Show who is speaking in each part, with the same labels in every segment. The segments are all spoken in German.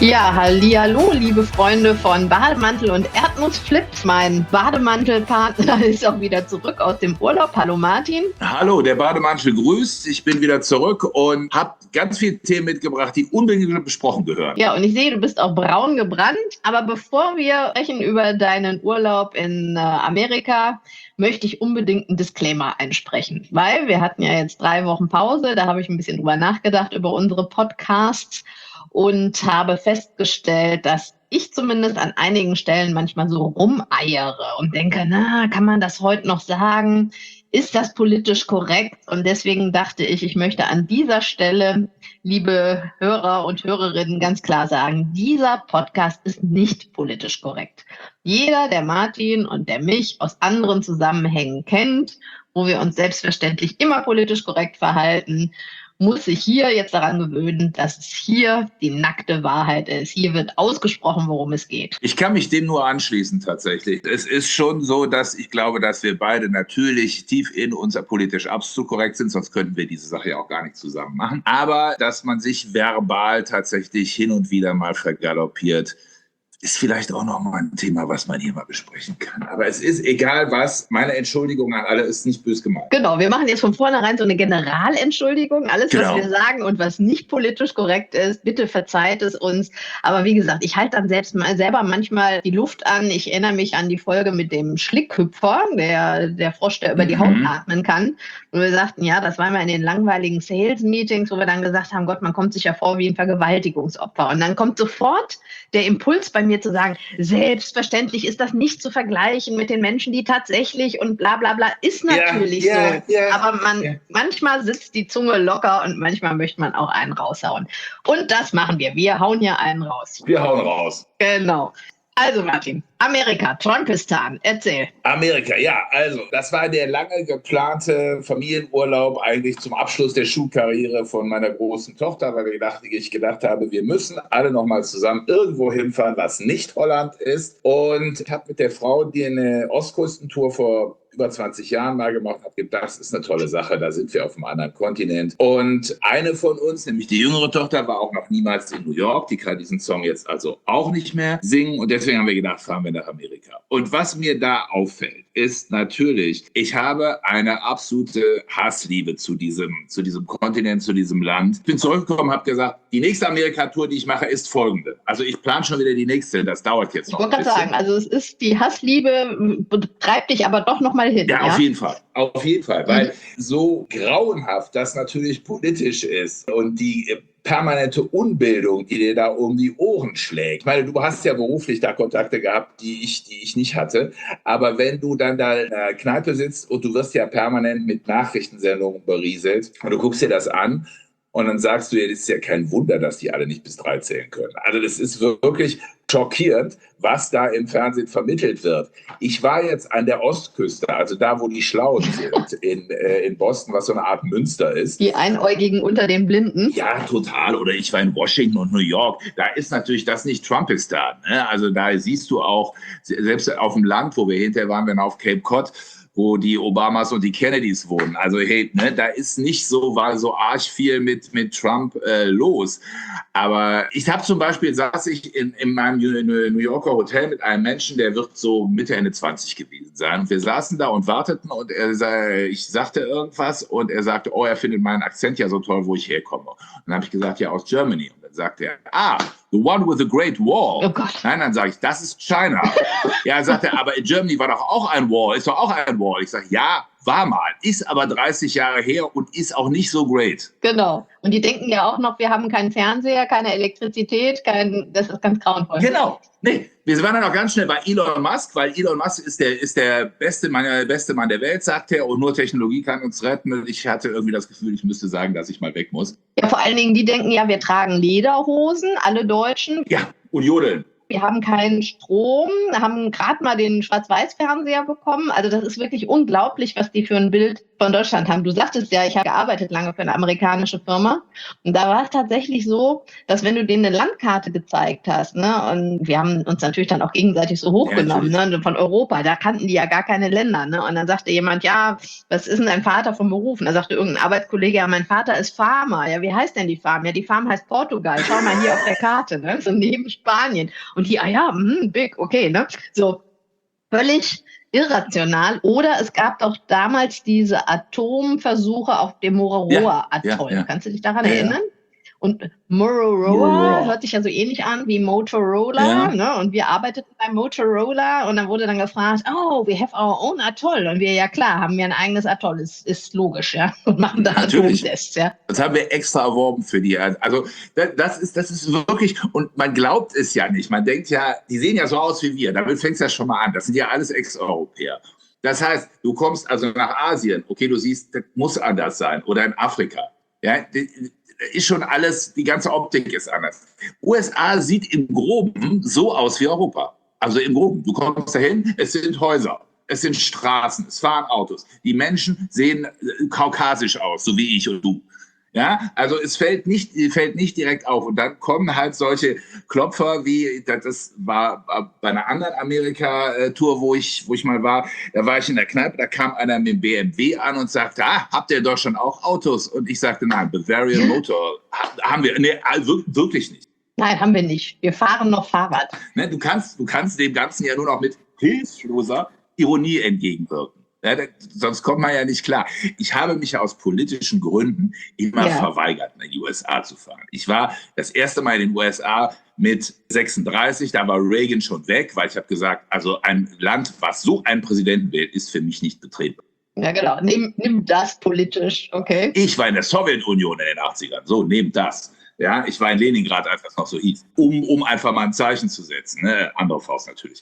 Speaker 1: Ja, hallihallo, liebe Freunde von Bademantel und Erdnussflips. Mein Bademantelpartner ist auch wieder zurück aus dem Urlaub. Hallo Martin.
Speaker 2: Hallo, der Bademantel grüßt. Ich bin wieder zurück und habe ganz viele Themen mitgebracht, die unbedingt besprochen gehören.
Speaker 1: Ja, und ich sehe, du bist auch braun gebrannt. Aber bevor wir sprechen über deinen Urlaub in Amerika, möchte ich unbedingt einen Disclaimer einsprechen. Weil wir hatten ja jetzt 3 Wochen Pause. Da habe ich ein bisschen drüber nachgedacht, über unsere Podcasts. Und habe festgestellt, dass ich zumindest an einigen Stellen manchmal so rumeiere und denke, na, kann man das heute noch sagen? Ist das politisch korrekt? Und deswegen dachte ich, ich möchte an dieser Stelle, liebe Hörer und Hörerinnen, ganz klar sagen, dieser Podcast ist nicht politisch korrekt. Jeder, der Martin und der mich aus anderen Zusammenhängen kennt, wo wir uns selbstverständlich immer politisch korrekt verhalten, muss sich hier jetzt daran gewöhnen, dass es hier die nackte Wahrheit ist. Hier wird ausgesprochen, worum es geht.
Speaker 2: Ich kann mich dem nur anschließen tatsächlich. Es ist schon so, dass ich glaube, dass wir beide natürlich tief in unser politisch absolut korrekt sind, sonst könnten wir diese Sache ja auch gar nicht zusammen machen. Aber dass man sich verbal tatsächlich hin und wieder mal vergaloppiert, ist vielleicht auch noch mal ein Thema, was man hier mal besprechen kann. Aber es ist egal was, meine Entschuldigung an alle ist nicht böse gemeint.
Speaker 1: Genau, wir machen jetzt von vornherein so eine Generalentschuldigung. Alles, was wir sagen und was nicht politisch korrekt ist, bitte verzeiht es uns. Aber wie gesagt, ich halte dann selber manchmal die Luft an. Ich erinnere mich an die Folge mit dem Schlickhüpfer, der Frosch, der über die Haut atmen kann. Und wir sagten, ja, das war mal in den langweiligen Sales-Meetings, wo wir dann gesagt haben, Gott, man kommt sich ja vor wie ein Vergewaltigungsopfer. Und dann kommt sofort der Impuls bei mir zu sagen, selbstverständlich ist das nicht zu vergleichen mit den Menschen, die tatsächlich und bla bla bla, ist natürlich so. Aber manchmal sitzt die Zunge locker und manchmal möchte man auch einen raushauen. Und das machen wir. Wir hauen hier einen raus.
Speaker 2: Wir hauen raus.
Speaker 1: Genau. Also Martin, Amerika, Trumpistan, erzähl.
Speaker 2: Amerika, ja, also das war der lange geplante Familienurlaub eigentlich zum Abschluss der Schulkarriere von meiner großen Tochter, weil ich gedacht habe, wir müssen alle nochmal zusammen irgendwo hinfahren, was nicht Holland ist. Und ich habe mit der Frau, die eine Ostküstentour vor über 20 Jahren mal gemacht, habe gedacht, das ist eine tolle Sache, da sind wir auf einem anderen Kontinent. Und eine von uns, nämlich die jüngere Tochter, war auch noch niemals in New York, die kann diesen Song jetzt also auch nicht mehr singen und deswegen haben wir gedacht, fahren wir nach Amerika. Und was mir da auffällt, ist natürlich, ich habe eine absolute Hassliebe zu diesem Kontinent, zu diesem Land. Ich bin zurückgekommen, habe gesagt, die nächste Amerika-Tour, die ich mache, ist folgende. Also ich plane schon wieder die nächste, das dauert jetzt noch ein bisschen. Ich wollte gerade
Speaker 1: sagen, also es ist die Hassliebe, treibt dich aber doch noch mal hin.
Speaker 2: Ja, auf jeden Fall, weil so grauenhaft das natürlich politisch ist und die permanente Unbildung, die dir da um die Ohren schlägt. Ich meine, du hast ja beruflich da Kontakte gehabt, die ich nicht hatte, aber wenn du dann da in der Kneipe sitzt und du wirst ja permanent mit Nachrichtensendungen berieselt und du guckst dir das an, und dann sagst du, ja, das ist ja kein Wunder, dass die alle nicht bis 3 zählen können. Also das ist wirklich schockierend, was da im Fernsehen vermittelt wird. Ich war jetzt an der Ostküste, also da, wo die Schlauen sind, in Boston, was so eine Art Münster ist.
Speaker 1: Die Einäugigen unter den Blinden?
Speaker 2: Ja, total. Oder ich war in Washington und New York. Da ist natürlich das nicht Trumpistan. Ne? Also da siehst du auch, selbst auf dem Land, wo wir hinterher waren, wir auf Cape Cod, wo die Obamas und die Kennedys wohnen. Also hey, ne, da ist nicht so, war so arg viel mit Trump los. Aber ich habe zum Beispiel, saß ich in meinem New Yorker Hotel mit einem Menschen, der wird so Mitte, Ende 20 gewesen sein. Und wir saßen da und warteten und ich sagte irgendwas und er sagte, oh, er findet meinen Akzent ja so toll, wo ich herkomme. Und dann habe ich gesagt, ja, aus Germany. Und dann sagte er, the one with the Great Wall.
Speaker 1: Oh Gott.
Speaker 2: Nein, dann sage ich, das ist China. Ja, sagt er, aber in Germany war doch auch ein Wall, ist doch auch ein Wall. Ich sage, ja, war mal, ist aber 30 Jahre her und ist auch nicht so great.
Speaker 1: Genau. Und die denken ja auch noch, wir haben keinen Fernseher, keine Elektrizität, das ist ganz grauenvoll.
Speaker 2: Genau. Nee, wir waren dann auch ganz schnell bei Elon Musk, weil Elon Musk ist der beste Mann der Welt, sagt er, und nur Technologie kann uns retten. Und ich hatte irgendwie das Gefühl, ich müsste sagen, dass ich mal weg muss.
Speaker 1: Ja, vor allen Dingen, die denken ja, wir tragen Lederhosen, alle Deutschen.
Speaker 2: Ja, und jodeln.
Speaker 1: wir haben keinen Strom, haben gerade mal den Schwarz-Weiß-Fernseher bekommen. Also das ist wirklich unglaublich, was die für ein Bild von Deutschland haben. Du sagtest ja, ich habe gearbeitet lange für eine amerikanische Firma und da war es tatsächlich so, dass wenn du denen eine Landkarte gezeigt hast, ne, und wir haben uns natürlich dann auch gegenseitig so hochgenommen, ne, von Europa, da kannten die ja gar keine Länder, ne, und dann sagte jemand, ja, was ist denn dein Vater vom Beruf? Und dann sagte irgendein Arbeitskollege, ja, mein Vater ist Farmer. Ja, wie heißt denn die Farm? Ja, die Farm heißt Portugal. Schau mal hier auf der Karte, ne, so neben Spanien. Und die, big, okay, ne, so völlig irrational. Oder es gab doch damals diese Atomversuche auf dem Mururoa-Atoll.
Speaker 2: Ja.
Speaker 1: Kannst du dich daran erinnern? Und Mururoa hört sich ja so ähnlich an wie Motorola, ne? Und wir arbeiteten bei Motorola und dann wurde dann gefragt, oh, we have our own Atoll. Und wir, ja klar, haben wir ein eigenes Atoll, ist logisch, ja, und machen da Atomtests, ja.
Speaker 2: Das haben wir extra erworben für die. Also das ist wirklich, und man glaubt es ja nicht. Man denkt ja, die sehen ja so aus wie wir. Damit fängt es ja schon mal an. Das sind ja alles Ex-Europäer. Das heißt, du kommst also nach Asien, okay, du siehst, das muss anders sein. Oder in Afrika. Ja, ist schon alles, die ganze Optik ist anders. USA sieht im Groben so aus wie Europa. Also im Groben. Du kommst dahin, es sind Häuser, es sind Straßen, es fahren Autos. Die Menschen sehen kaukasisch aus, so wie ich und du. Ja, also es fällt nicht direkt auf. Und dann kommen halt solche Klopfer wie, das war bei einer anderen Amerika-Tour, wo ich mal war, da war ich in der Kneipe, da kam einer mit dem BMW an und sagte, habt ihr in Deutschland auch Autos? Und ich sagte, nein, Bavarian Motor haben wir, nee, wirklich nicht.
Speaker 1: Nein, haben wir nicht. Wir fahren noch Fahrrad.
Speaker 2: Ne, du kannst dem Ganzen ja nur noch mit hilfloser Ironie entgegenwirken. Ja, sonst kommt man ja nicht klar. Ich habe mich ja aus politischen Gründen immer verweigert, in die USA zu fahren. Ich war das erste Mal in den USA mit 36, da war Reagan schon weg, weil ich habe gesagt, also ein Land, was so einen Präsidenten wählt, ist für mich nicht betretbar.
Speaker 1: Ja, genau. Nimm das politisch, okay.
Speaker 2: Ich war in der Sowjetunion in den 80ern, so, nehmt das. Ja, ich war in Leningrad, als das noch so hieß, um einfach mal ein Zeichen zu setzen. Ne? Andere Faust natürlich.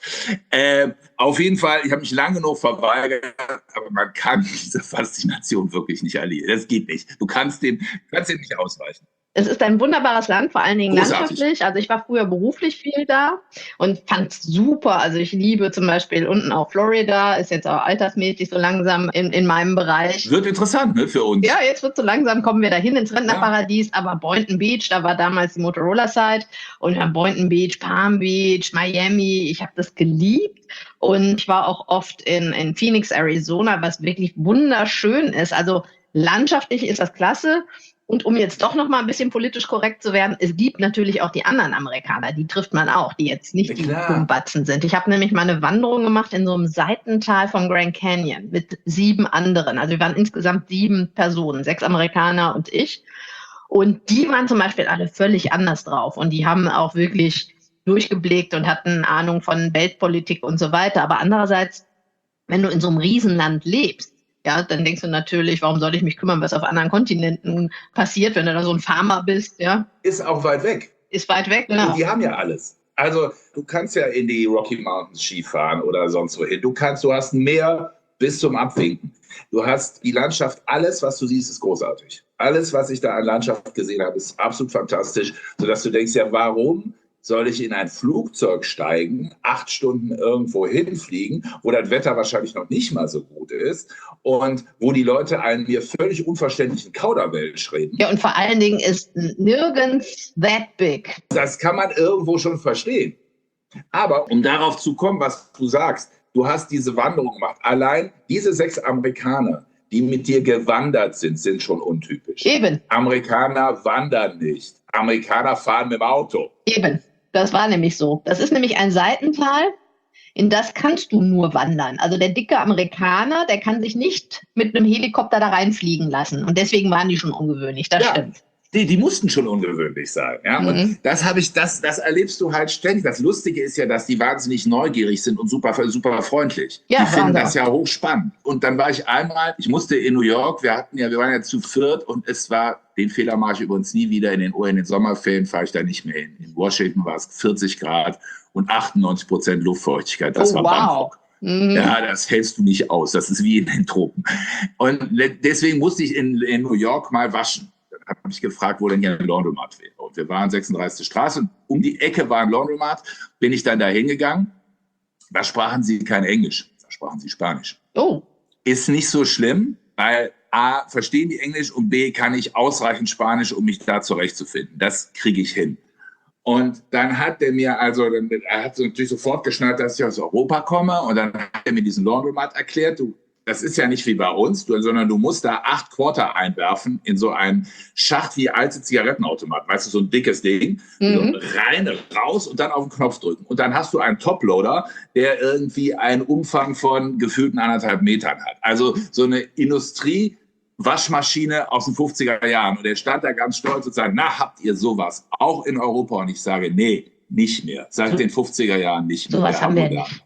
Speaker 2: Auf jeden Fall, ich habe mich lange genug verweigert, aber man kann diese Faszination wirklich nicht erleben. Das geht nicht. Du kannst dem nicht ausweichen.
Speaker 1: Es ist ein wunderbares Land, vor allen Dingen landschaftlich. Also ich war früher beruflich viel da und fand es super. Also ich liebe zum Beispiel unten auch Florida, ist jetzt auch altersmäßig so langsam in meinem Bereich.
Speaker 2: Wird interessant, ne, für uns.
Speaker 1: Ja, jetzt wird so langsam, kommen wir dahin ins Rentnerparadies, aber Boynton Beach, da war damals die Motorola-Site und dann Boynton Beach, Palm Beach, Miami, ich habe das geliebt. Und ich war auch oft in Phoenix, Arizona, was wirklich wunderschön ist. Also landschaftlich ist das klasse. Und um jetzt doch noch mal ein bisschen politisch korrekt zu werden, es gibt natürlich auch die anderen Amerikaner, die trifft man auch, die jetzt nicht die Dumbatzen sind. Ich habe nämlich mal eine Wanderung gemacht in so einem Seitental vom Grand Canyon mit 7 anderen. Also wir waren insgesamt 7 Personen, 6 Amerikaner und ich. Und die waren zum Beispiel alle völlig anders drauf. Und die haben auch wirklich durchgeblickt und hatten Ahnung von Weltpolitik und so weiter. Aber andererseits, wenn du in so einem Riesenland lebst, ja, dann denkst du natürlich, warum soll ich mich kümmern, was auf anderen Kontinenten passiert, wenn du da so ein Farmer bist, ja?
Speaker 2: Ist auch weit weg.
Speaker 1: Ist weit weg, genau.
Speaker 2: Und die haben ja alles. Also du kannst ja in die Rocky Mountains Skifahren oder sonst wohin. Du hast ein Meer bis zum Abwinken. Du hast die Landschaft, alles, was du siehst, ist großartig. Alles, was ich da an Landschaft gesehen habe, ist absolut fantastisch, sodass du denkst, ja, warum soll ich in ein Flugzeug steigen, 8 Stunden irgendwo hinfliegen, wo das Wetter wahrscheinlich noch nicht mal so gut ist und wo die Leute einen mir völlig unverständlichen Kauderwelsch reden.
Speaker 1: Ja, und vor allen Dingen ist nirgends that big.
Speaker 2: Das kann man irgendwo schon verstehen. Aber um darauf zu kommen, was du sagst, du hast diese Wanderung gemacht. Allein diese 6 Amerikaner, die mit dir gewandert sind schon untypisch.
Speaker 1: Eben.
Speaker 2: Amerikaner wandern nicht. Amerikaner fahren mit dem Auto.
Speaker 1: Eben. Das war nämlich so. Das ist nämlich ein Seitental, in das kannst du nur wandern. Also der dicke Amerikaner, der kann sich nicht mit einem Helikopter da reinfliegen lassen. Und deswegen waren die schon ungewöhnlich, das stimmt.
Speaker 2: Die mussten schon ungewöhnlich sein. Ja? Und das erlebst du halt ständig. Das Lustige ist ja, dass die wahnsinnig neugierig sind und super, super freundlich. Ja, die finden das ja hochspannend. Und dann war ich musste in New York, wir waren ja zu 4 und den Fehler mache ich übrigens nie wieder. In den Sommerferien fahre ich da nicht mehr hin. In Washington war es 40 Grad und 98% Luftfeuchtigkeit. Das war Bangkok. Ja, das hältst du nicht aus. Das ist wie in den Tropen. Und deswegen musste ich in New York mal waschen. Habe ich gefragt, wo denn hier ein Laundromat wäre. Dortmund. Wir waren 36. Straße und um die Ecke war ein Laundromat. Bin ich dann da hingegangen. Da sprachen sie kein Englisch, da sprachen sie Spanisch.
Speaker 1: Oh.
Speaker 2: Ist nicht so schlimm, weil A, verstehen die Englisch und B, kann ich ausreichend Spanisch, um mich da zurechtzufinden. Das kriege ich hin. Und dann hat er mir er hat natürlich sofort geschnallt, dass ich aus Europa komme. Und dann hat er mir diesen Laundromat erklärt. Das ist ja nicht wie bei uns, sondern du musst da 8 Quarter einwerfen in so einen Schacht wie alte Zigarettenautomaten. Weißt du, so ein dickes Ding. So rein, raus und dann auf den Knopf drücken. Und dann hast du einen Toploader, der irgendwie einen Umfang von gefühlten 1,5 Metern hat. Also so eine Waschmaschine aus den 50er Jahren. Und er stand da ganz stolz und sagt, na, habt ihr sowas auch in Europa? Und ich sage, nee, nicht mehr. Seit den 50er Jahren nicht mehr.
Speaker 1: Sowas haben wir nicht.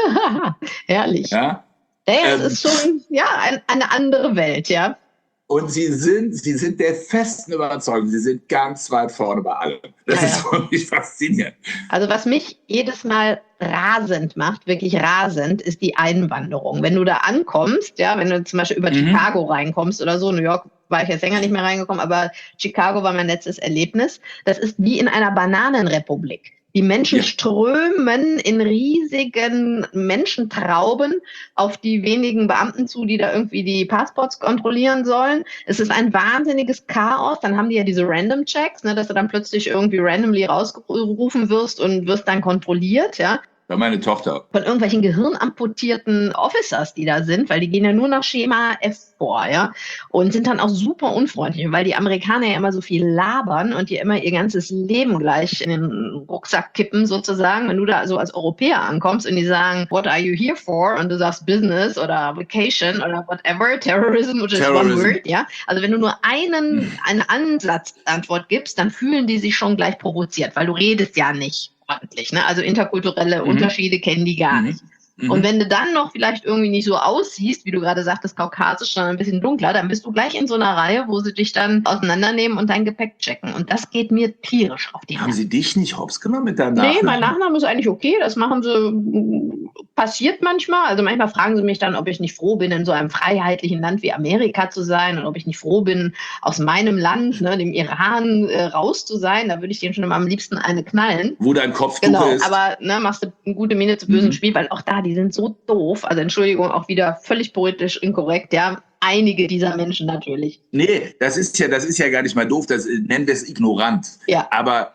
Speaker 1: Herrlich.
Speaker 2: Ja?
Speaker 1: Es ist schon eine andere Welt, ja.
Speaker 2: Und sie sind der festen Überzeugung, sie sind ganz weit vorne bei allem. Das ist wirklich faszinierend.
Speaker 1: Also was mich jedes Mal rasend macht, wirklich rasend, ist die Einwanderung. Wenn du da ankommst, ja, wenn du zum Beispiel über Chicago reinkommst oder so, New York war ich jetzt länger nicht mehr reingekommen, aber Chicago war mein letztes Erlebnis. Das ist wie in einer Bananenrepublik. Die Menschen strömen in riesigen Menschentrauben auf die wenigen Beamten zu, die da irgendwie die Passports kontrollieren sollen. Es ist ein wahnsinniges Chaos. Dann haben die ja diese Random-Checks, ne, dass du dann plötzlich irgendwie randomly rausgerufen wirst und wirst dann kontrolliert, ja.
Speaker 2: Bei meine Tochter.
Speaker 1: Von irgendwelchen gehirnamputierten Officers, die da sind, weil die gehen ja nur nach Schema F vor, ja, und sind dann auch super unfreundlich, weil die Amerikaner ja immer so viel labern und die immer ihr ganzes Leben gleich in den Rucksack kippen sozusagen. Wenn du da so als Europäer ankommst und die sagen, what are you here for? Und du sagst Business oder Vacation oder whatever, Terrorism, which is one word, ja. Also wenn du nur eine Ansatzantwort gibst, dann fühlen die sich schon gleich provoziert, weil du redest ja nicht ordentlich, ne? Also interkulturelle Unterschiede kennen die gar nicht. Und wenn du dann noch vielleicht irgendwie nicht so aussiehst, wie du gerade sagtest, kaukasisch, sondern ein bisschen dunkler, dann bist du gleich in so einer Reihe, wo sie dich dann auseinandernehmen und dein Gepäck checken. Und das geht mir tierisch auf die
Speaker 2: Haben Sie dich nicht hops genommen mit deinem Nachnamen?
Speaker 1: Nee, mein Nachname ist eigentlich okay. Das machen sie, passiert manchmal. Also manchmal fragen sie mich dann, ob ich nicht froh bin, in so einem freiheitlichen Land wie Amerika zu sein und ob ich nicht froh bin, aus meinem Land, ne, dem Iran, raus zu sein. Da würde ich denen schon immer am liebsten eine knallen.
Speaker 2: Wo dein Kopf
Speaker 1: ist.
Speaker 2: Aber
Speaker 1: machst du eine gute Miene zu bösen Spiel, weil auch da, die sind so doof. Also Entschuldigung, auch wieder völlig politisch inkorrekt, ja. Einige dieser Menschen natürlich.
Speaker 2: Nee, das ist ja gar nicht mal doof, nennen wir es ignorant.
Speaker 1: Ja.
Speaker 2: Aber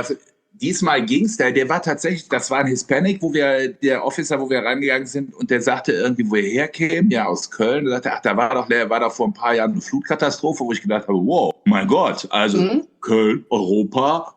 Speaker 2: diesmal ging's, der war tatsächlich, das war ein Hispanic, der Officer, wo wir reingegangen sind, und der sagte irgendwie, wo er herkäme, ja, aus Köln. Der sagte, ach, da war doch vor ein paar Jahren eine Flutkatastrophe, wo ich gedacht habe, wow, mein Gott, also Köln, Europa,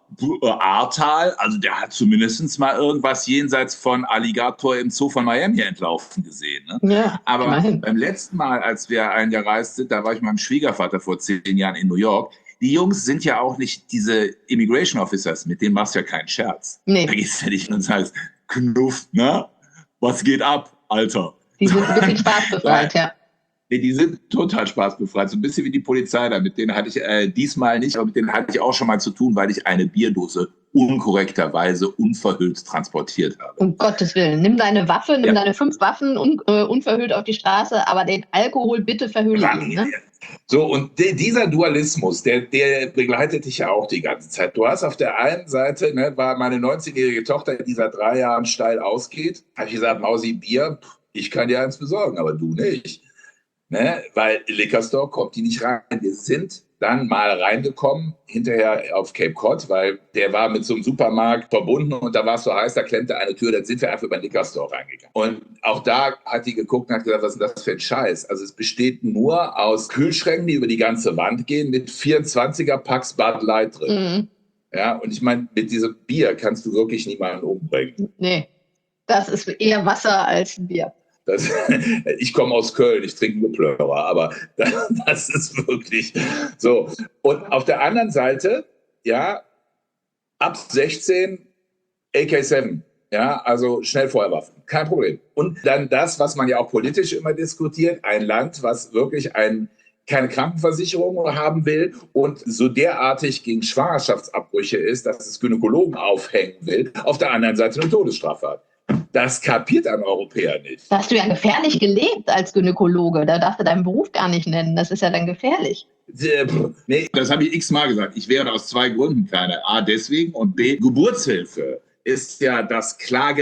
Speaker 2: Ahrtal, also der hat zumindest mal irgendwas jenseits von Alligator im Zoo von Miami entlaufen gesehen. Ne?
Speaker 1: Ja,
Speaker 2: aber
Speaker 1: immerhin.
Speaker 2: Beim letzten Mal, als wir eingereist sind, da war ich mit meinem Schwiegervater vor 10 Jahren in New York. Die Jungs sind ja auch nicht diese Immigration Officers, mit denen machst du ja keinen Scherz.
Speaker 1: Nee.
Speaker 2: Da gehst du ja nicht hin und sagst, Knuff, ne? Was geht ab, Alter?
Speaker 1: Die sind ein bisschen spaßbefreit, ja.
Speaker 2: Nee, die sind total spaßbefreit. So ein bisschen wie die Polizei da. Mit denen hatte ich diesmal nicht, aber mit denen hatte ich auch schon mal zu tun, weil ich eine Bierdose unkorrekterweise unverhüllt transportiert habe.
Speaker 1: Um Gottes Willen. Nimm deine Waffe, deine 5 Waffen unverhüllt auf die Straße, aber den Alkohol bitte verhülle ihn. Ne?
Speaker 2: So, und dieser Dualismus, der begleitet dich ja auch die ganze Zeit. Du hast auf der einen Seite, ne, war meine 19-jährige Tochter, die seit 3 Jahren steil ausgeht, habe ich gesagt, Mausi, Bier, ich kann dir eins besorgen, aber du nicht. Ne? Weil Liquor Store kommt die nicht rein. Wir sind dann mal reingekommen, hinterher auf Cape Cod, weil der war mit so einem Supermarkt verbunden und da war es so heiß, da klemmte eine Tür, dann sind wir einfach über den Liquor Store reingegangen. Und auch da hat die geguckt und hat gesagt, was ist das für ein Scheiß? Also es besteht nur aus Kühlschränken, die über die ganze Wand gehen, mit 24er Packs Bud Light drin. Ja, und ich meine, mit diesem Bier kannst du wirklich niemanden umbringen.
Speaker 1: Nee, das ist eher Wasser als Bier.
Speaker 2: Ich komme aus Köln, ich trinke nur Plörer, aber das ist wirklich so. Und auf der anderen Seite, ja, ab 16 AK-7, ja, also Schnellfeuerwaffen, kein Problem. Und dann das, was man ja auch politisch immer diskutiert, ein Land, was wirklich keine Krankenversicherung haben will und so derartig gegen Schwangerschaftsabbrüche ist, dass es Gynäkologen aufhängen will, auf der anderen Seite eine Todesstrafe hat. Das kapiert ein Europäer nicht.
Speaker 1: Da hast du ja gefährlich gelebt als Gynäkologe. Da darfst du deinen Beruf gar nicht nennen. Das ist ja dann gefährlich.
Speaker 2: Nee, das habe ich x-mal gesagt. Ich wäre aus 2 Gründen keiner. A, deswegen und B, Geburtshilfe ist ja das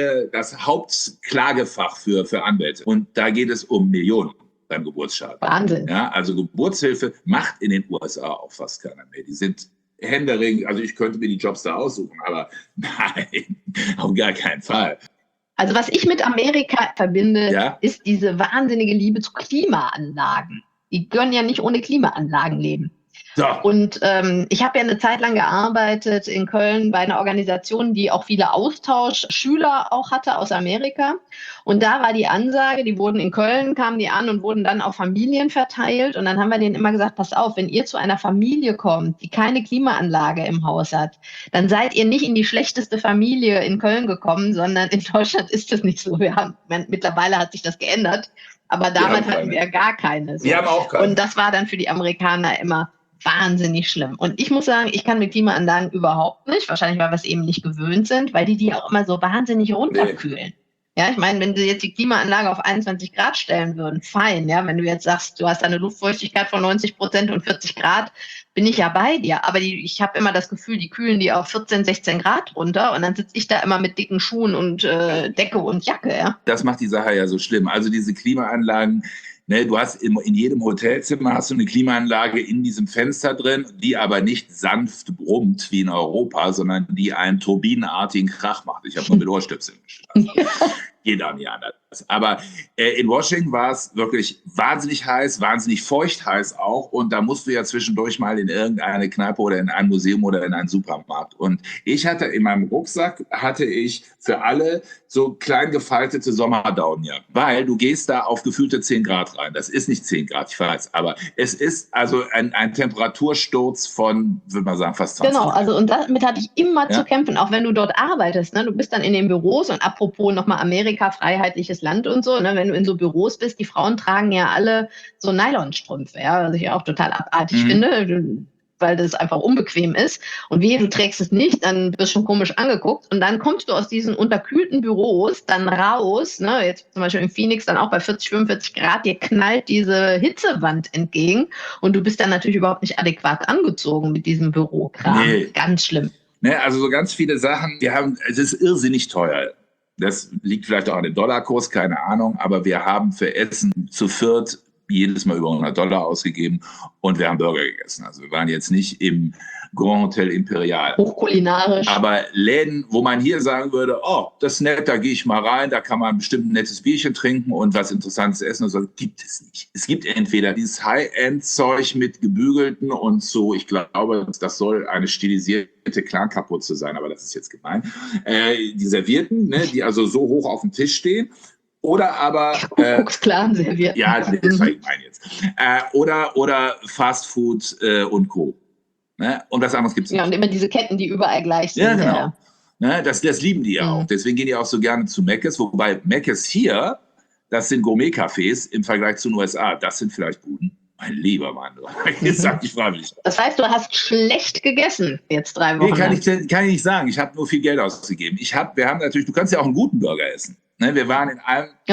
Speaker 2: Hauptklagefach für Anwälte. Und da geht es um Millionen beim Geburtsschaden.
Speaker 1: Wahnsinn.
Speaker 2: Ja, also Geburtshilfe macht in den USA auch fast keiner mehr. Die sind händeringend, also ich könnte mir die Jobs da aussuchen, aber nein, auf gar keinen Fall.
Speaker 1: Also was ich mit Amerika verbinde,
Speaker 2: Ja?
Speaker 1: ist diese wahnsinnige Liebe zu Klimaanlagen. Die können ja nicht ohne Klimaanlagen leben.
Speaker 2: So.
Speaker 1: Und ich habe ja eine Zeit lang gearbeitet in Köln bei einer Organisation, die auch viele Austauschschüler auch hatte aus Amerika. Und da war die Ansage, die wurden in Köln, kamen die an und wurden dann auf Familien verteilt. Und dann haben wir denen immer gesagt, pass auf, wenn ihr zu einer Familie kommt, die keine Klimaanlage im Haus hat, dann seid ihr nicht in die schlechteste Familie in Köln gekommen, sondern in Deutschland ist das nicht so. Mittlerweile hat sich das geändert. Aber damals hatten wir gar keine. So.
Speaker 2: Wir haben auch keine.
Speaker 1: Und das war dann für die Amerikaner immer wahnsinnig schlimm. Und ich muss sagen, ich kann mit Klimaanlagen überhaupt nicht, wahrscheinlich weil wir es eben nicht gewöhnt sind, weil die auch immer so wahnsinnig runterkühlen. Ja, ich meine, wenn sie jetzt die Klimaanlage auf 21 Grad stellen würden, fein. Ja, wenn du jetzt sagst, du hast eine Luftfeuchtigkeit von 90% und 40 Grad, bin ich ja bei dir. Aber ich habe immer das Gefühl, die kühlen die auf 14, 16 Grad runter und dann sitze ich da immer mit dicken Schuhen und Decke und Jacke. Ja.
Speaker 2: Das macht die Sache ja so schlimm. Also diese Klimaanlagen, ne, du hast in jedem Hotelzimmer hast du eine Klimaanlage in diesem Fenster drin, die aber nicht sanft brummt wie in Europa, sondern die einen turbinenartigen Krach macht. Ich habe nur mit Ohrstöpseln geschlafen. Geht auch nicht anders. Aber in Washington war es wirklich wahnsinnig heiß, wahnsinnig feucht heiß auch. Und da musst du ja zwischendurch mal in irgendeine Kneipe oder in ein Museum oder in einen Supermarkt. Und ich hatte in meinem Rucksack, für alle so klein gefaltete Sommerdaunenjacken. Weil du gehst da auf gefühlte 10 Grad rein. Das ist nicht 10 Grad, ich weiß. Aber es ist also ein Temperatursturz von, würde man sagen, fast 20
Speaker 1: Grad. Genau, also und damit hatte ich immer zu kämpfen, auch wenn du dort arbeitest. Ne? Du bist dann in den Büros und apropos nochmal Amerika, freiheitliches Land und so, ne? Wenn du in so Büros bist, die Frauen tragen ja alle so Nylonstrümpfe, ja, was ich auch total abartig finde, weil das einfach unbequem ist. Und wehe, du trägst es nicht, dann wirst du schon komisch angeguckt. Und dann kommst du aus diesen unterkühlten Büros dann raus, ne, jetzt zum Beispiel in Phoenix dann auch bei 40, 45 Grad, dir knallt diese Hitzewand entgegen und du bist dann natürlich überhaupt nicht adäquat angezogen mit diesem Bürokram. Nee. Ganz schlimm.
Speaker 2: Ne, also so ganz viele Sachen, es ist irrsinnig teuer. Das liegt vielleicht auch an dem Dollarkurs, keine Ahnung, aber wir haben für Essen zu viert jedes Mal über $100 ausgegeben und wir haben Burger gegessen. Also wir waren jetzt nicht im Grand Hotel Imperial.
Speaker 1: Hochkulinarisch.
Speaker 2: Aber Läden, wo man hier sagen würde, oh, das ist nett, da gehe ich mal rein, da kann man bestimmt ein nettes Bierchen trinken und was Interessantes essen und so, gibt es nicht. Es gibt entweder dieses High-End-Zeug mit gebügelten und so, ich glaube, das soll eine stilisierte Clan-Kapuze sein, aber das ist jetzt gemein. Die Servierten, ne, die also so hoch auf dem Tisch stehen. Oder aber
Speaker 1: Clan serviert.
Speaker 2: Ja, das war ich meine jetzt. Oder Fast Food und Co. Ne? Und was anderes gibt es nicht.
Speaker 1: Ja, und immer diese Ketten, die überall gleich sind.
Speaker 2: Ja, genau. Ne? Das lieben die ja auch. Deswegen gehen die auch so gerne zu Mc's. Wobei Mc's hier, das sind Gourmet-Cafés im Vergleich zu den USA. Das sind vielleicht Buden. Mein lieber Mann, jetzt sag ich freiwillig.
Speaker 1: Das heißt, du hast schlecht gegessen jetzt 3 Wochen.
Speaker 2: Nee, kann ich nicht sagen. Ich habe nur viel Geld ausgegeben. Wir haben natürlich, du kannst ja auch einen guten Burger essen. Ne, wir waren in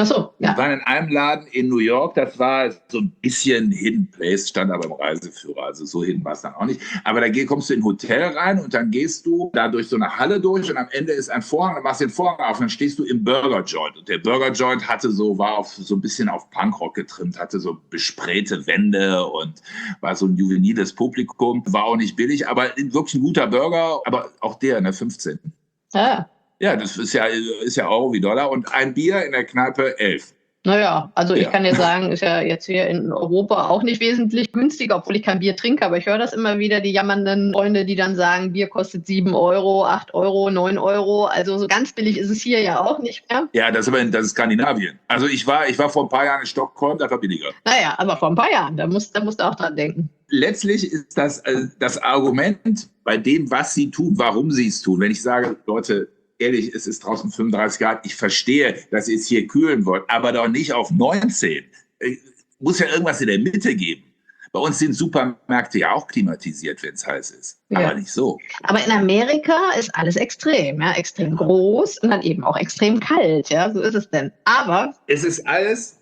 Speaker 2: einem Laden in New York, das war so ein bisschen Hidden Place, stand aber im Reiseführer, also so hidden war es dann auch nicht. Aber da kommst du in ein Hotel rein und dann gehst du da durch so eine Halle durch und am Ende ist ein Vorhang, dann machst du den Vorhang auf und dann stehst du im Burger Joint. Und der Burger Joint war so ein bisschen auf Punkrock getrimmt, hatte so besprayte Wände und war so ein juveniles Publikum, war auch nicht billig, aber wirklich ein guter Burger, aber auch der, 15.
Speaker 1: Ja.
Speaker 2: Ja, das ist ja Euro wie Dollar und ein Bier in der Kneipe 11.
Speaker 1: Naja, also ich kann dir sagen, ist ja jetzt hier in Europa auch nicht wesentlich günstiger, obwohl ich kein Bier trinke, aber ich höre das immer wieder, die jammernden Freunde, die dann sagen, Bier kostet 7 Euro, 8 Euro, 9 Euro, also so ganz billig ist es hier ja auch nicht mehr.
Speaker 2: Ja, das ist Skandinavien. Also ich war vor ein paar Jahren in Stockholm, das war billiger.
Speaker 1: Naja, aber vor ein paar Jahren, da musst du auch dran denken.
Speaker 2: Letztlich ist das Argument bei dem, was sie tun, warum sie es tun. Wenn ich sage, Leute, ehrlich, es ist draußen 35 Grad. Ich verstehe, dass ihr es hier kühlen wollt, aber doch nicht auf 19. Muss ja irgendwas in der Mitte geben. Bei uns sind Supermärkte ja auch klimatisiert, wenn es heiß ist.
Speaker 1: Ja.
Speaker 2: Aber nicht so.
Speaker 1: Aber in Amerika ist alles extrem, ja, extrem groß und dann eben auch extrem kalt, ja, so ist es denn. Aber
Speaker 2: es ist alles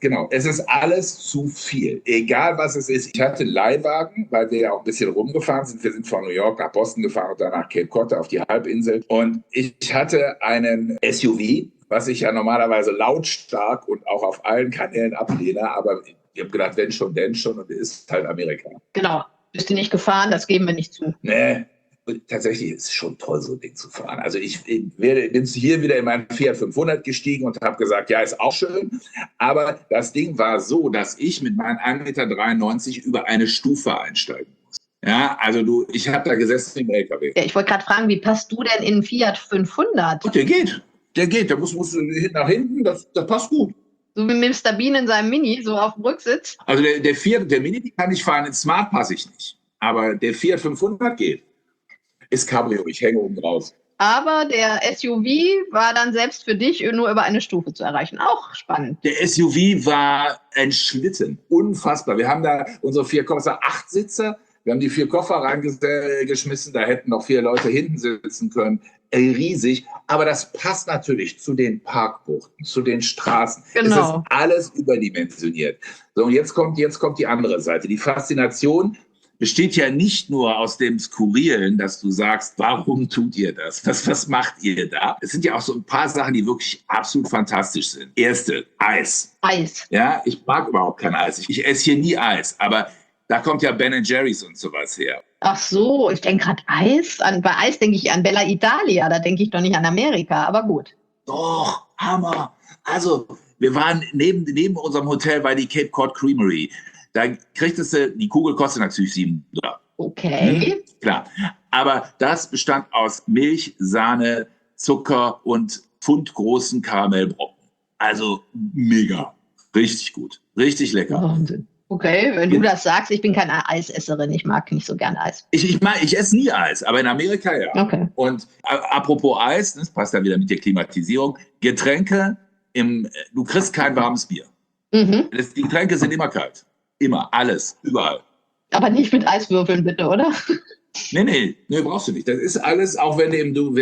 Speaker 2: zu viel. Egal was es ist. Ich hatte einen Leihwagen, weil wir ja auch ein bisschen rumgefahren sind. Wir sind von New York nach Boston gefahren und dann nach Cape Cod auf die Halbinsel. Und ich hatte einen SUV, was ich ja normalerweise lautstark und auch auf allen Kanälen ablehne, aber ich habe gedacht, wenn schon, denn schon, und es ist halt Amerika.
Speaker 1: genau, bist du nicht gefahren, das geben wir nicht zu.
Speaker 2: Nee, und tatsächlich ist es schon toll, so ein Ding zu fahren. Also ich bin hier wieder in meinen Fiat 500 gestiegen und habe gesagt, ja, ist auch schön, aber das Ding war so, dass ich mit meinen 1,93 Meter über eine Stufe einsteigen muss. Ja, also ich habe da gesessen im LKW.
Speaker 1: Ja, ich wollte gerade fragen, wie passt du denn in einen Fiat 500?
Speaker 2: Und der geht, der muss nach hinten, das passt gut.
Speaker 1: So wie Mr. Bean in seinem Mini, so auf dem Rücksitz.
Speaker 2: Also der Mini, die kann ich fahren, in Smart passe ich nicht. Aber der Fiat 500 geht. Ist Cabrio, ich hänge oben drauf.
Speaker 1: Aber der SUV war dann selbst für dich nur über eine Stufe zu erreichen. Auch spannend.
Speaker 2: Der SUV war ein Schlitten. Unfassbar. Wir haben da unsere 8 Sitze. Wir haben die 4 Koffer reingeschmissen. Da hätten noch 4 Leute hinten sitzen können. Riesig. Aber das passt natürlich zu den Parkbuchten, zu den Straßen.
Speaker 1: Genau.
Speaker 2: Es ist alles überdimensioniert. So, und jetzt kommt die andere Seite. Die Faszination besteht ja nicht nur aus dem Skurrilen, dass du sagst, warum tut ihr das? Was macht ihr da? Es sind ja auch so ein paar Sachen, die wirklich absolut fantastisch sind. Erste, Eis.
Speaker 1: Eis.
Speaker 2: Ja, ich mag überhaupt kein Eis. Ich esse hier nie Eis, aber da kommt ja Ben & Jerry's und sowas her.
Speaker 1: Ach so, ich denke gerade Eis. Bei Eis denke ich an Bella Italia, da denke ich doch nicht an Amerika, aber gut.
Speaker 2: Doch, Hammer. Also, wir waren neben unserem Hotel war die Cape Cod Creamery. Da kriegtest du, die Kugel kostet natürlich $7.
Speaker 1: Okay.
Speaker 2: Klar. Aber das bestand aus Milch, Sahne, Zucker und pfundgroßen Karamellbrocken. Also mega. Richtig gut. Richtig lecker.
Speaker 1: Wahnsinn. Okay, wenn du das sagst, ich bin keine Eisesserin, ich mag nicht so gern Eis.
Speaker 2: Ich esse nie Eis, aber in Amerika ja.
Speaker 1: Okay.
Speaker 2: Und apropos Eis, das passt dann wieder mit der Klimatisierung, Getränke, du kriegst kein warmes Bier.
Speaker 1: Mhm.
Speaker 2: Die Getränke sind immer kalt. Immer, alles, überall.
Speaker 1: Aber nicht mit Eiswürfeln, bitte, oder?
Speaker 2: Nee, brauchst du nicht. Das ist alles, auch wenn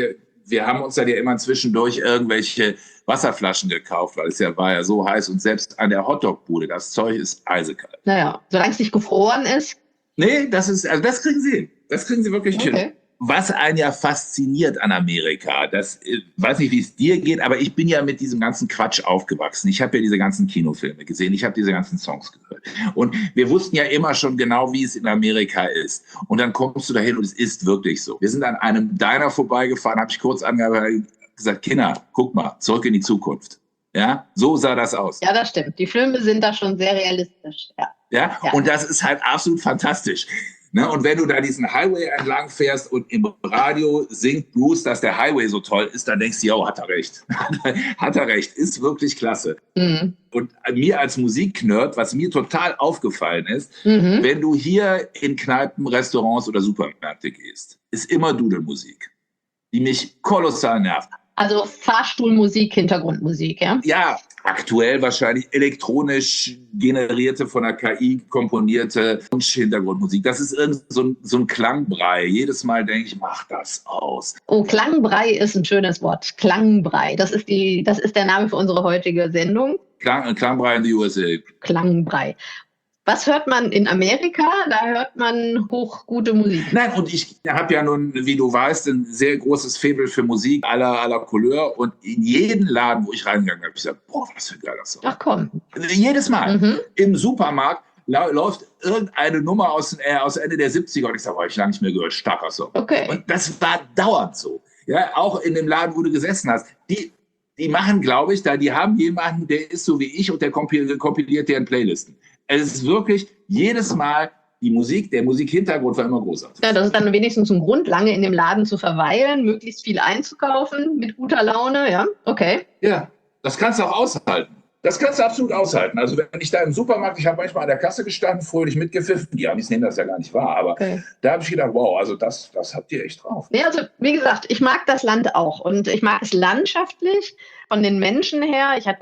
Speaker 2: wir haben uns dann ja immer zwischendurch irgendwelche Wasserflaschen gekauft, weil war ja so heiß und selbst an der Hotdog-Bude, das Zeug ist eisekalt.
Speaker 1: Naja, solange es nicht gefroren ist.
Speaker 2: Nee, das kriegen sie hin. Das kriegen sie wirklich hin. Was einen ja fasziniert an Amerika, weiß nicht, wie es dir geht, aber ich bin ja mit diesem ganzen Quatsch aufgewachsen. Ich habe ja diese ganzen Kinofilme gesehen, ich habe diese ganzen Songs gehört. Und wir wussten ja immer schon genau, wie es in Amerika ist. Und dann kommst du dahin und es ist wirklich so. Wir sind an einem Diner vorbeigefahren, habe ich kurz gesagt, Kinder, guck mal, zurück in die Zukunft. Ja, so sah das aus.
Speaker 1: Ja, das stimmt. Die Filme sind da schon sehr realistisch.
Speaker 2: Ja? Und das ist halt absolut fantastisch. Ne, und wenn du da diesen Highway entlang fährst und im Radio singt Bruce, dass der Highway so toll ist, dann denkst du, ja, hat er recht. Hat er recht, ist wirklich klasse. Mhm. Und mir als Musiknerd, was mir total aufgefallen ist, wenn du hier in Kneipen, Restaurants oder Supermärkte gehst, ist immer Dudelmusik, die mich kolossal nervt.
Speaker 1: Also Fahrstuhlmusik, Hintergrundmusik, ja? Ja,
Speaker 2: aktuell wahrscheinlich elektronisch generierte, von der KI komponierte Hintergrundmusik. Das ist irgend so ein Klangbrei. Jedes Mal denke ich, mach das aus.
Speaker 1: Oh, Klangbrei ist ein schönes Wort. Klangbrei. Das ist der Name für unsere heutige Sendung.
Speaker 2: Klangbrei in the USA.
Speaker 1: Klangbrei. Was hört man in Amerika? Da hört man hochgute Musik.
Speaker 2: Nein, und ich habe ja nun, wie du weißt, ein sehr großes Faible für Musik aller Couleur. Und in jeden Laden, wo ich reingegangen habe, ich gesagt, boah, was für ein geiler Song.
Speaker 1: Ach komm.
Speaker 2: Jedes Mal. Im Supermarkt läuft irgendeine Nummer aus Ende der 70er. Und ich sage, ich lange nicht mehr gehört, starker Song.
Speaker 1: Okay.
Speaker 2: Und das war dauernd so. Ja, auch in dem Laden, wo du gesessen hast. Die machen, glaube ich, die haben jemanden, der ist so wie ich und der kompiliert deren Playlisten. Es ist wirklich jedes Mal der Musikhintergrund war immer großartig.
Speaker 1: Ja, das ist dann wenigstens ein Grund, lange in dem Laden zu verweilen, möglichst viel einzukaufen, mit guter Laune, ja, okay.
Speaker 2: Ja, das kannst du auch aushalten. Das kannst du absolut aushalten. Also wenn ich da im Supermarkt, ich habe manchmal an der Kasse gestanden, fröhlich mitgepfiffen, die Amis nehmen das ja gar nicht wahr, aber da habe ich gedacht, wow, also das habt ihr echt drauf.
Speaker 1: Nee, also wie gesagt, ich mag das Land auch und ich mag es landschaftlich, von den Menschen her. Ich hatte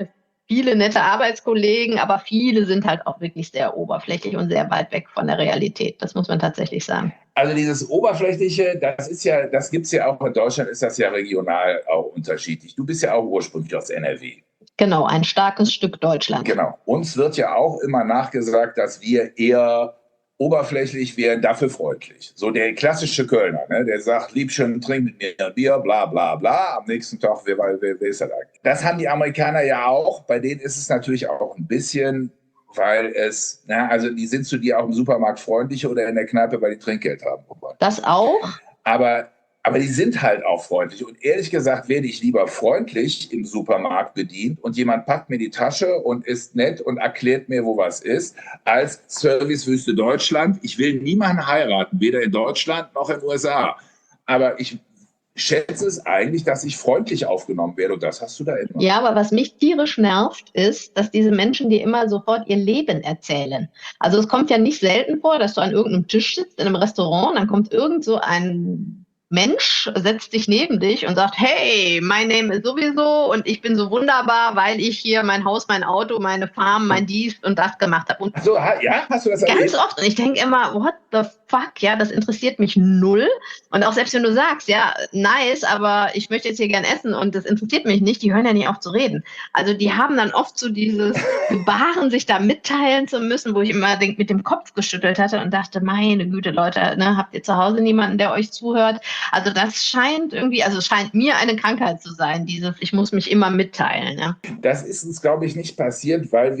Speaker 1: viele nette Arbeitskollegen, aber viele sind halt auch wirklich sehr oberflächlich und sehr weit weg von der Realität. Das muss man tatsächlich sagen.
Speaker 2: Also dieses Oberflächliche, das gibt es ja auch in Deutschland, ist das ja regional auch unterschiedlich. Du bist ja auch ursprünglich aus NRW.
Speaker 1: Genau, ein starkes Stück Deutschland.
Speaker 2: Genau. Uns wird ja auch immer nachgesagt, dass wir eher oberflächlich wären, dafür freundlich. So der klassische Kölner, ne, der sagt, Liebchen, trink mit mir ein Bier, bla bla bla. Am nächsten Tag, wer ist das eigentlich? Das haben die Amerikaner ja auch. Bei denen ist es natürlich auch ein bisschen, weil also die sind zu dir auch im Supermarkt freundlich oder in der Kneipe, weil die Trinkgeld haben.
Speaker 1: Das auch?
Speaker 2: Aber die sind halt auch freundlich. Und ehrlich gesagt werde ich lieber freundlich im Supermarkt bedient und jemand packt mir die Tasche und ist nett und erklärt mir, wo was ist, als Servicewüste Deutschland. Ich will niemanden heiraten, weder in Deutschland noch in den USA. Aber ich schätze es eigentlich, dass ich freundlich aufgenommen werde. Und das hast du da immer.
Speaker 1: Ja, aber was mich tierisch nervt, ist, dass diese Menschen dir immer sofort ihr Leben erzählen. Also es kommt ja nicht selten vor, dass du an irgendeinem Tisch sitzt in einem Restaurant, dann kommt irgend so ein Mensch setzt sich neben dich und sagt, hey, mein Name ist sowieso und ich bin so wunderbar, weil ich hier mein Haus, mein Auto, meine Farm, mein dies und das gemacht habe. Und
Speaker 2: so, ja, hast du das
Speaker 1: ganz
Speaker 2: erlebt?
Speaker 1: oft. Und ich denke immer, what the fuck, ja, das interessiert mich null. Und auch selbst wenn du sagst, ja, nice, aber ich möchte jetzt hier gern essen und das interessiert mich nicht, die hören ja nicht auf zu reden. Also die haben dann oft so dieses Gebaren, sich da mitteilen zu müssen, wo ich immer mit dem Kopf geschüttelt hatte und dachte, meine Güte, Leute, ne, habt ihr zu Hause niemanden, der euch zuhört? Also das scheint irgendwie, also es scheint mir eine Krankheit zu sein, dieses, ich muss mich immer mitteilen. Ja.
Speaker 2: Das ist uns, glaube ich, nicht passiert, weil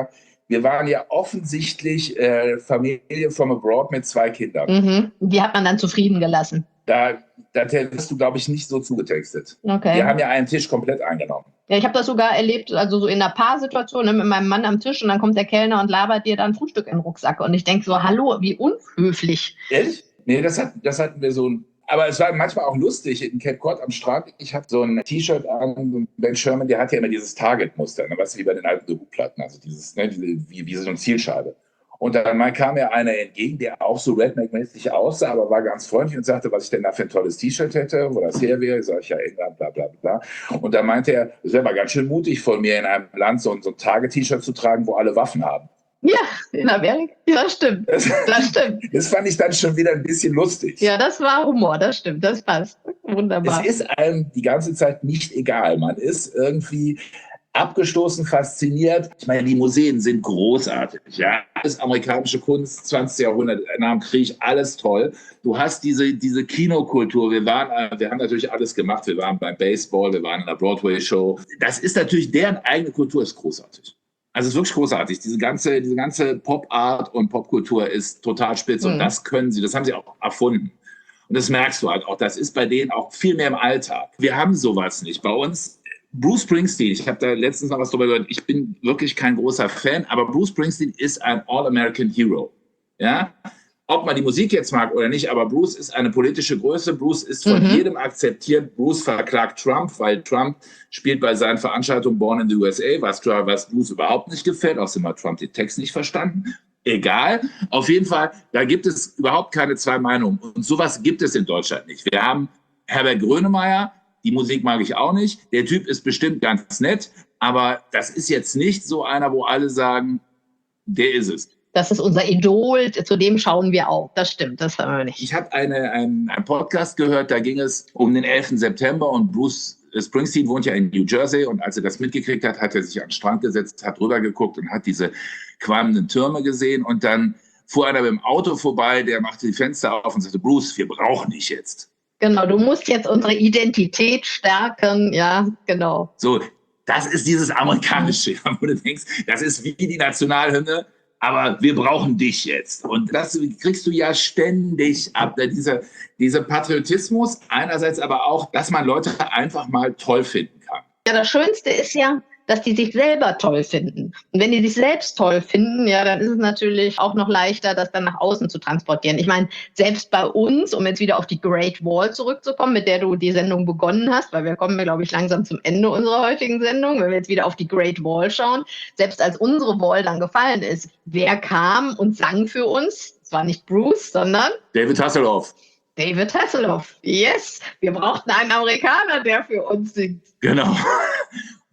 Speaker 2: wir waren ja offensichtlich Familie from abroad mit 2 Kindern.
Speaker 1: Mhm. Die hat man dann zufrieden gelassen.
Speaker 2: Da hast du, glaube ich, nicht so zugetextet.
Speaker 1: Okay.
Speaker 2: Wir haben ja einen Tisch komplett eingenommen.
Speaker 1: Ja, ich habe das sogar erlebt, also so in einer Paarsituation, ne, mit meinem Mann am Tisch und dann kommt der Kellner und labert dir dann Frühstück in den Rucksack. Und ich denke so, hallo, wie unhöflich.
Speaker 2: Ehrlich? Nee, das hatten wir so ein. Aber es war manchmal auch lustig in Cape Cod am Strand. Ich habe so ein T-Shirt an, Ben Sherman, der hat ja immer dieses Target-Muster, ne, was wie bei den alten Debut-Platten, also dieses, ne, wie so eine Zielscheibe. Und dann kam mir einer entgegen, der auch so Redneck-mäßig aussah, aber war ganz freundlich und sagte, was ich denn da für ein tolles T-Shirt hätte, wo das her wäre. Sag ich, ja, England, bla bla bla. Und dann meinte er, das wäre aber ganz schön mutig von mir, in einem Land so ein Target-T-Shirt zu tragen, wo alle Waffen haben.
Speaker 1: Ja, in Amerika. Ja, das stimmt. Das stimmt.
Speaker 2: Das fand ich dann schon wieder ein bisschen lustig.
Speaker 1: Ja, das war Humor, das stimmt, das passt. Wunderbar.
Speaker 2: Es ist einem die ganze Zeit nicht egal. Man ist irgendwie abgestoßen, fasziniert. Ich meine, die Museen sind großartig. Ja? Alles amerikanische Kunst, 20. Jahrhundert, nach dem Krieg, alles toll. Du hast diese Kinokultur. Wir haben natürlich alles gemacht. Wir waren beim Baseball, wir waren in der Broadway-Show. Das ist natürlich, deren eigene Kultur ist großartig. Also es ist wirklich großartig. Diese ganze Pop-Art und Popkultur ist total spitze. Und das haben sie auch erfunden. Und das merkst du halt auch. Das ist bei denen auch viel mehr im Alltag. Wir haben sowas nicht. Bei uns, Bruce Springsteen, ich habe da letztens noch was drüber gehört, ich bin wirklich kein großer Fan, aber Bruce Springsteen ist ein All-American Hero. Ja? Ob man die Musik jetzt mag oder nicht, aber Bruce ist eine politische Größe. Bruce ist von jedem akzeptiert. Bruce verklagt Trump, weil Trump spielt bei seinen Veranstaltungen Born in the USA, was Bruce überhaupt nicht gefällt. Außerdem hat Trump den Text nicht verstanden. Egal. Auf jeden Fall, da gibt es überhaupt keine 2 Meinungen. Und sowas gibt es in Deutschland nicht. Wir haben Herbert Grönemeyer, die Musik mag ich auch nicht. Der Typ ist bestimmt ganz nett, aber das ist jetzt nicht so einer, wo alle sagen, der ist es.
Speaker 1: Das ist unser Idol, zu dem schauen wir auf. Das stimmt, das haben wir nicht.
Speaker 2: Ich habe einen Podcast gehört, da ging es um den 11. September und Bruce Springsteen wohnt ja in New Jersey und als er das mitgekriegt hat, hat er sich an den Strand gesetzt, hat rübergeguckt und hat diese qualmenden Türme gesehen und dann fuhr einer mit dem Auto vorbei, der machte die Fenster auf und sagte, Bruce, wir brauchen dich jetzt.
Speaker 1: Genau, du musst jetzt unsere Identität stärken, ja, genau.
Speaker 2: So, das ist dieses Amerikanische, wo du denkst, das ist wie die Nationalhymne, aber wir brauchen dich jetzt. Und das kriegst du ja ständig ab. Dieser Patriotismus, einerseits aber auch, dass man Leute einfach mal toll finden kann.
Speaker 1: Ja, das Schönste ist ja, dass die sich selber toll finden. Und wenn die sich selbst toll finden, ja, dann ist es natürlich auch noch leichter, das dann nach außen zu transportieren. Ich meine, selbst bei uns, um jetzt wieder auf die Great Wall zurückzukommen, mit der du die Sendung begonnen hast, weil wir kommen, glaube ich, langsam zum Ende unserer heutigen Sendung, wenn wir jetzt wieder auf die Great Wall schauen, selbst als unsere Wall dann gefallen ist, wer kam und sang für uns? Es war nicht Bruce, sondern
Speaker 2: David Hasselhoff.
Speaker 1: David Hasselhoff, yes. Wir brauchten einen Amerikaner, der für uns singt.
Speaker 2: Genau.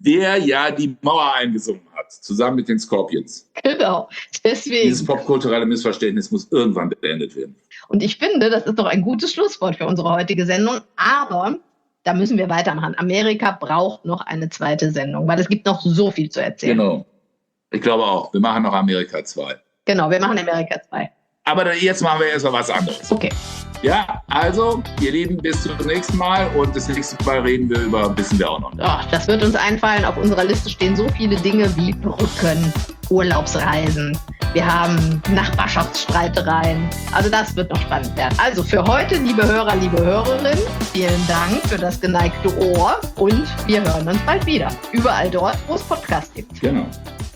Speaker 2: der ja die Mauer eingesungen hat, zusammen mit den Scorpions.
Speaker 1: Genau, deswegen.
Speaker 2: Dieses popkulturelle Missverständnis muss irgendwann beendet werden.
Speaker 1: Und ich finde, das ist doch ein gutes Schlusswort für unsere heutige Sendung. Aber da müssen wir weitermachen. Amerika braucht noch eine zweite Sendung, weil es gibt noch so viel zu erzählen.
Speaker 2: Genau. Ich glaube auch. Wir machen noch Amerika 2.
Speaker 1: Genau, wir machen Amerika 2.
Speaker 2: Aber jetzt machen wir erstmal was anderes.
Speaker 1: Okay.
Speaker 2: Ja, also, ihr Lieben, bis zum nächsten Mal. Und das nächste Mal reden wir über, wissen wir auch noch nicht.
Speaker 1: Oh, das wird uns einfallen. Auf unserer Liste stehen so viele Dinge wie Brücken, Urlaubsreisen. Wir haben Nachbarschaftsstreitereien. Also das wird noch spannend werden. Also für heute, liebe Hörer, liebe Hörerinnen, vielen Dank für das geneigte Ohr. Und wir hören uns bald wieder. Überall dort, wo es Podcasts gibt.
Speaker 2: Genau.